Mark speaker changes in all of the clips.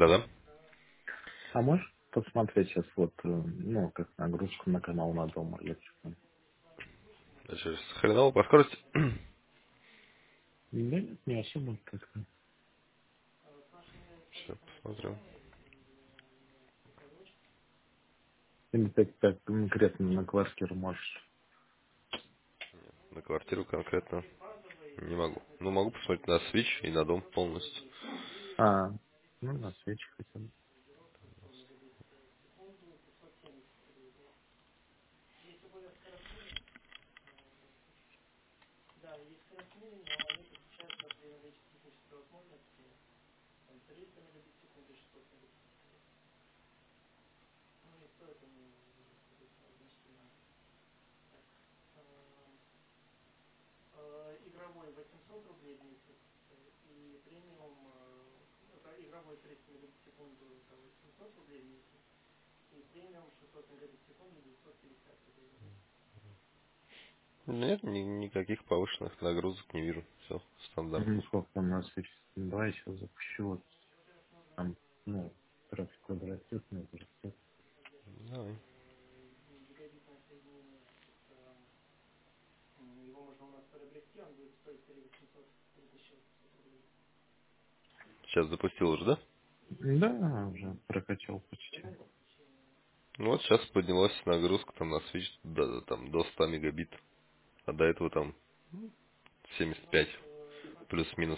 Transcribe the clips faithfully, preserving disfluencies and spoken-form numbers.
Speaker 1: Да-да.
Speaker 2: А можешь посмотреть сейчас вот, э, ну, как нагрузку на канал на дома, если что?
Speaker 1: Сейчас хреново по скорости.
Speaker 2: Да нет, не особо как-то.
Speaker 1: Сейчас посмотрю.
Speaker 2: Или так, так конкретно на квартиру можешь.
Speaker 1: На квартиру конкретно не могу. Ну, могу посмотреть на Switch и на дом полностью.
Speaker 2: А, ну, на свечи хотя бы.
Speaker 1: Нет, ни- никаких повышенных нагрузок не вижу. Все
Speaker 2: Ну,
Speaker 1: стандартно.
Speaker 2: сколько там на свечи? Давай сейчас запущу. Вот там, ну, трафик растет, но это растет.
Speaker 1: Давай. Сейчас запустил уже, да?
Speaker 2: Да, уже прокачал почти.
Speaker 1: Ну вот сейчас поднялась нагрузка там на Switch до, там, до ста мегабит. А до этого там семьдесят пять плюс-минус.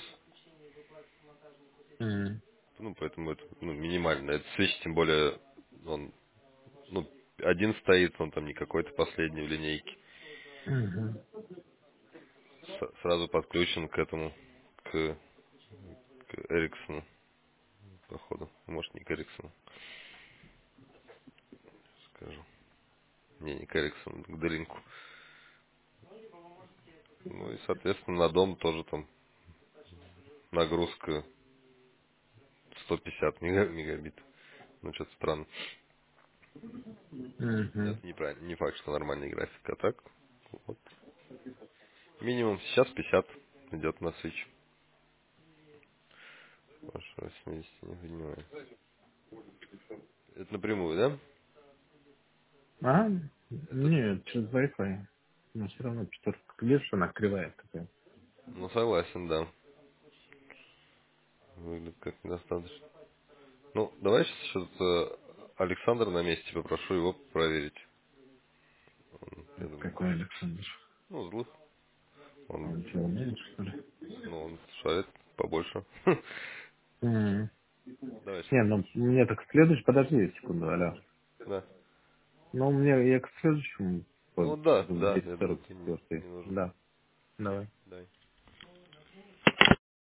Speaker 2: М,
Speaker 1: Ну, поэтому это ну, минимально. Это Switch, тем более, он ну, один стоит, он там не какой-то последний в линейке.
Speaker 2: мгм,
Speaker 1: С- сразу подключен к этому, к, к Эриксону, походу. Может, не к Эриксону, скажу. Не, не к Эриксону, к Делинку. Ну и, соответственно, на дом тоже там нагрузка сто пятьдесят мега- мегабит. Ну, что-то странно.
Speaker 2: мгм,
Speaker 1: Это неправильно, не факт, что нормальный график. А так, вот, минимум сейчас пятьдесят идет на Switch. Ваше восемьдесят не понимаю. Это напрямую, да?
Speaker 2: А?
Speaker 1: Это,
Speaker 2: Нет, через Wi-Fi. Но все равно пятерка. Видишь, она кривая такая.
Speaker 1: ну, согласен, да. Выглядит как недостаточно. Ну, давай сейчас э, Александр на месте, попрошу его проверить. Он, я думаю,
Speaker 2: Какой Александр?
Speaker 1: ну, злых.
Speaker 2: А
Speaker 1: Он,
Speaker 2: он что, умеет, что ли?
Speaker 1: ну, он шарит побольше.
Speaker 2: М.
Speaker 1: Давай сейчас
Speaker 2: Не, ну
Speaker 1: попрошу.
Speaker 2: мне так следующий, подожди секунду, Аля.
Speaker 1: Да.
Speaker 2: Ну, мне я к следующему
Speaker 1: Ну
Speaker 2: под
Speaker 1: да, да,
Speaker 2: двести
Speaker 1: я
Speaker 2: сорок
Speaker 1: думаю, ты не,
Speaker 2: четыре.
Speaker 1: не нужен.
Speaker 2: Да, давай.